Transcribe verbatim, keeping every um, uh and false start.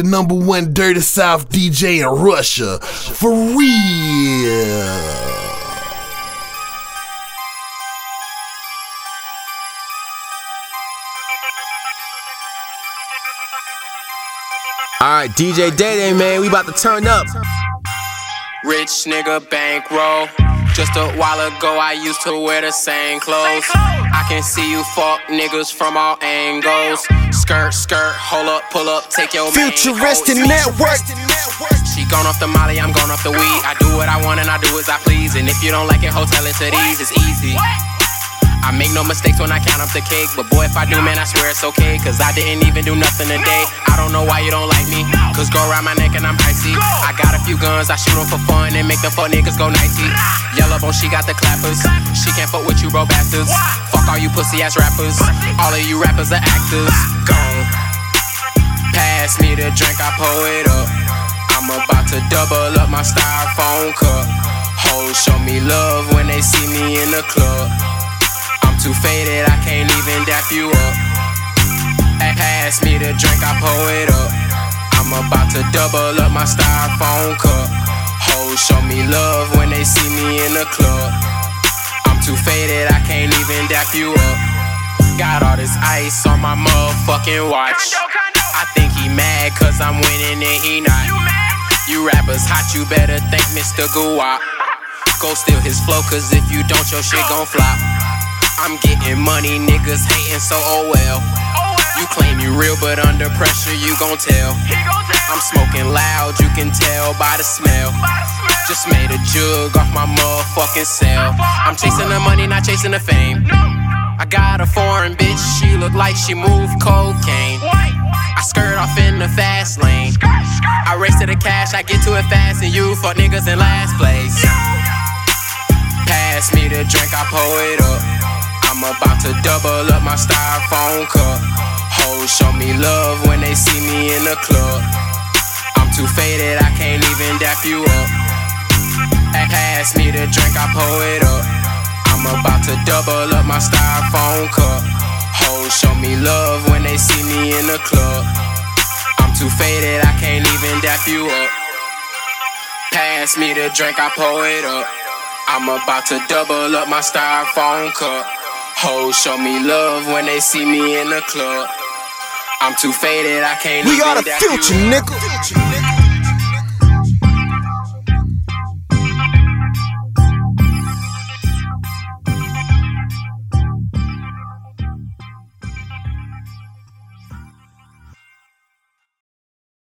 The number one Dirty South D J in Russia. For real. Alright, D J Day Day, man, we about to turn up. Rich nigga bankroll. Just a while ago I used to wear the same clothes. I can see you fuck niggas from all angles. Skirt, skirt, hold up, pull up, take your Futuristic Network. She gone off the molly, I'm gone off the weed. I do what I want and I do as I please. And if you don't like it, hotel it to these, it's easy. I make no mistakes when I count up the cake. But boy, if I do, man, I swear it's okay. Cause I didn't even do nothing today. I don't know why you don't like me. Cause go around my neck and I'm icy. I got a few guns, I shoot them for fun and make the fuck niggas go nicey. Yellow bone, she got the clappers. She can't fuck with you, bro bastards. Fuck all you pussy ass rappers. All of you rappers are actors. Gone. Pass me the drink, I pour it up. I'm about to double up my styrofoam cup. Hoes show me love when they see me in the club. I'm too faded, I can't even dap you up. Pass me the drink, I pour it up. I'm about to double up my styrofoam cup. Hoes show me love when they see me in the club. I'm too faded, I can't even dap you up. Got all this ice on my motherfucking watch. I think he mad cause I'm winning and he not. You rappers hot, you better thank Mister Guwap. Go steal his flow cause if you don't, your shit gon' flop. I'm getting money, niggas hating so oh well. You claim you real, but under pressure you gon' tell. I'm smoking loud, you can tell by the smell. Just made a jug off my motherfucking cell. I'm chasing the money, not chasing the fame. I got a foreign bitch, she look like she moved cocaine. I skirt off in the fast lane. I race to the cash, I get to it fast, and you fuck niggas in last place. Pass me the drink, I pour it up. I'm about to double up my styrofoam cup. Hoes show me love when they see me in the club. I'm too faded, I can't even dap you up. Pass me the drink, I pour it up. I'm about to double up my styrofoam cup. Hoes show me love when they see me in the club. I'm too faded, I can't even dap you up. Pass me the drink, I pour it up. I'm about to double up my styrofoam cup. Hoes show me love when they see me in the club. I'm too faded, I can't we even are the dap future, you. nigga.